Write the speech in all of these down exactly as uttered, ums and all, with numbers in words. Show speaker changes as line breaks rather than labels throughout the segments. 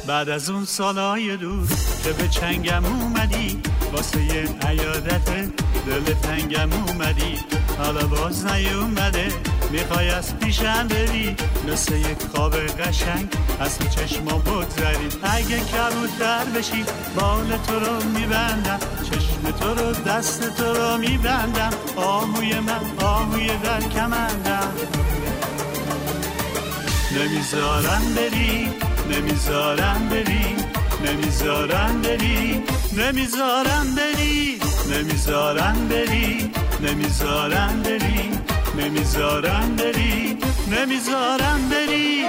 بعد از اون سالای دور که به چنگم اومدی، واسه یه عیادت دل تنگم اومدی، حالا باز نیومده میخوای از پیشم بری، مثل یک خواب قشنگ از چشما بگذری. اگه کبوتر بشی بال تو رو میبندم، چشم تو رو دست تو رو میبندم، آهوی من آهوی در کمندم. نمیذارم بری نمیذارم بری نمیذارم بری نمیذارم بری نمیذارم بری نمیذارم بری نمیذارم بری نمیذارم بری.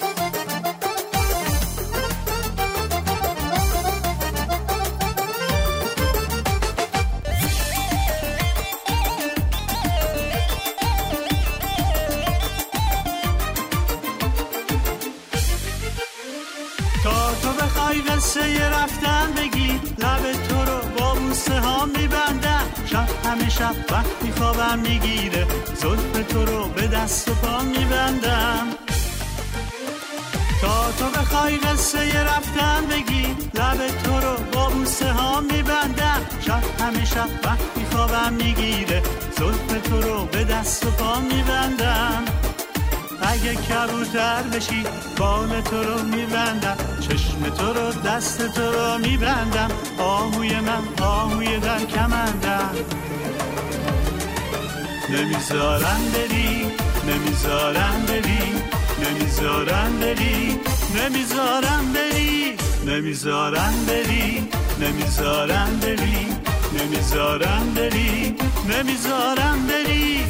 تا تو بخوای قصه رفتن بگی، لب تو رو با بوسه ها میبندم، شب همه شب وقتی خوابم میگیره، زلف تو رو به دست و پا میبندم. تا تو بخوای قصه رفتن بگی، لب تو رو با بوسه ها میبندم، شب همه شب وقتی خوابم میگیره، زلف تو رو به دست و پا میبندم. اگه کبوتر بشی بال تو رو میبندم، چشم تو رو دست تو رو میبندم، آهوی من آهوی در کمندم. نمیذارم بری نمیذارم بری نمیذارم بری نمیذارم بری نمیذارم بری نمیذارم بری نمیذارم بری نمیذارم بری.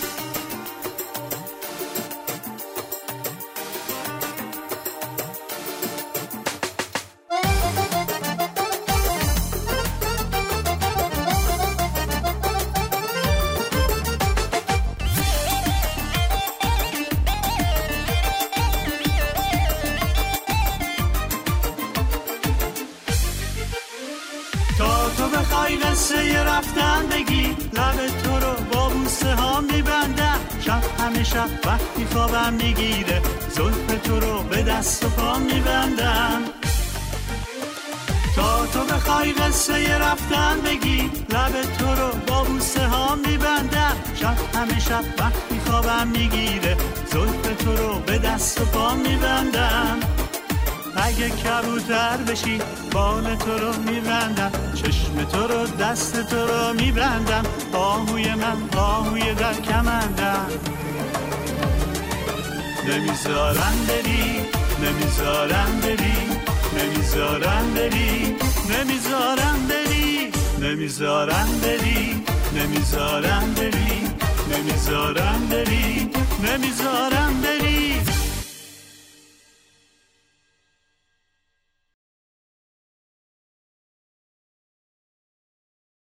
تا تو بخوای قصه رفتن بگی، لب تو رو با بوسه ها میبندم، شب همه شب وقتی خوابم میگیره، زلف تو رو به دست و پا میبندم. تا تو بخوای قصه رفتن بگی، لب تو رو با بوسه ها میبندم، شب همه شب وقتی خوابم میگیره، زلف تو رو به دست و پا میبندم. اگه کبوتر بشی بال تو رو میبندم، چشم تو رو دست تو رو میبندم، آهوی من آهوی در کمندم. نمیذارم بری نمیذارم بری نمیذارم بری نمیذارم بری نمیذارم بری نمیذارم بری نمیذارم بری نمیذارم بری.